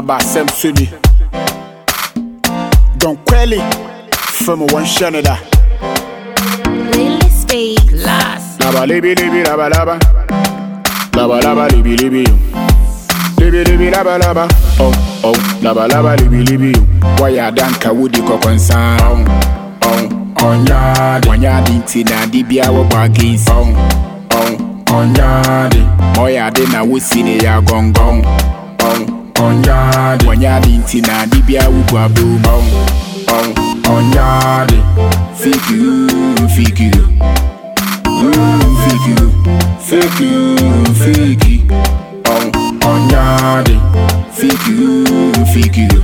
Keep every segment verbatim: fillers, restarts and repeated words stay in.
Aba Samsuni Don Quelly from one Shanada Playlist stay class. Laba libi libi laba laba Laba laba libi libi Libi libi laba laba Oh oh laba laba libi libi Waya danka wudi kokonsa Oh onyadi Wanyadi ntina dibia wabagis Oh oh onyadi Moyadi na wusini ya gongong Oh onyadi Wanyadi ntina dibia wabagis Oh oh onyadi Fake you, fake you Mm, fake you, fake you, fake you Oh onyadi Fake you, fake you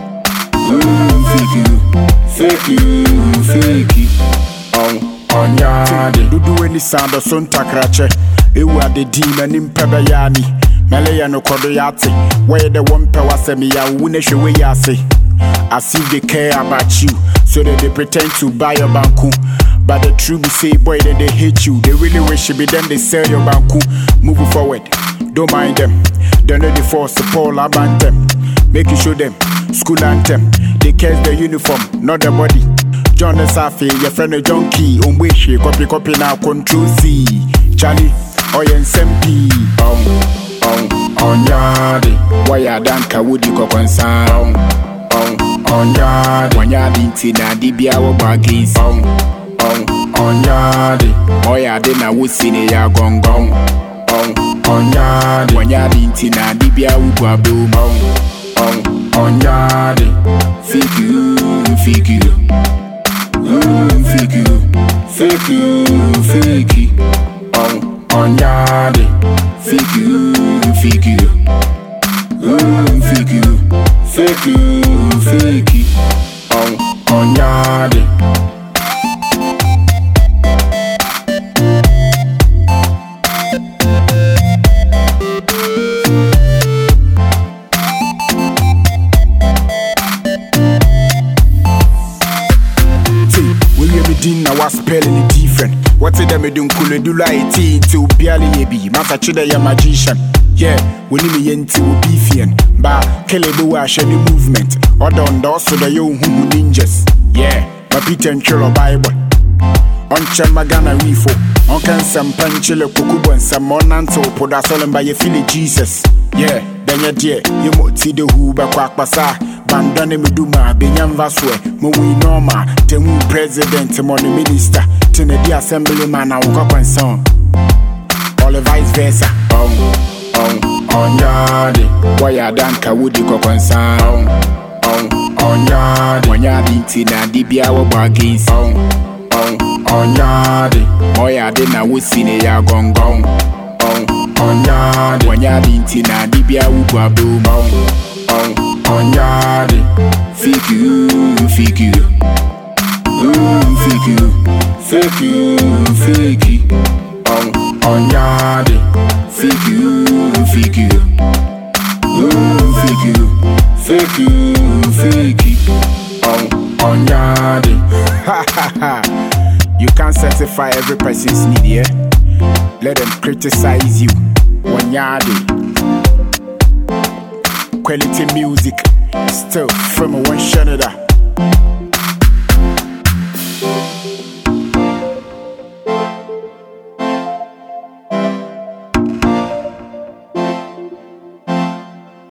Mm, fake you, fake you, fake you Oh onyadi Dudu weni sando son takrache Ewa de dina nimpeba yani Mele ya no kodo yate Where the one pe wasemi ya uneshe we yase As if they care about you So that they pretend to buy your banku But the truth be say boy then they hate you They really wish it be them they sell your banku Moving forward, don't mind them They know the force to pull about them Make you show them, school anthem They catch the uniform, not the body John the Safi, your friend a junkie On wish you copy copy now control C Charlie, oh yeah, Sempi Um, um, onyadi Waya danka wudi kokonsa Um, um, onyadi Wanyadi ntina dibia wabagis Um, um, onyadi Moyadi na wusini ya gongong Um, onyadi Wanyadi ntina dibia wabagis Um, um, onyadi Fake you, fake you Mm, fake you, fake you, fake you Um, onyadi Fake you, fake you Mm, fake you, fake you, fake you Um, onyadi Now what's spelling it different? What's it that me do cool do like it to barely be Masa chida ya magician. Yeah, we need me yenti will be fian. Ba kelebo wash any movement. Or don so the yo who ninjas. Yeah, my Peter and Chilo Bible. On Chamagana Rifo. On can some panchile kukubu and some monanto put us all by your Philly Jesus. Yeah, then ya dear, you mote see the who back pasa. Bandane meduma benyam vaswe mo we normal temu president mo the minister tene the assemblyman na wo concern all the vice versa um um onyadi waya danka wudi ko concern um onyadi wanyadi ntina dibia wo bagis um um onyadi moya de na wusine ya gongong um onyadi wanyadi ntina dibia wo babu um onyadi fake you, fake you Mm, fake you, fake you, fake you Um, onyadi Fake you, fake you Mm, fake you, fake you, fake you Um, onyadi Ha ha ha You can't satisfy every person's need, yeah? Let them criticize you Onyadi Quality music, still from one Shanada.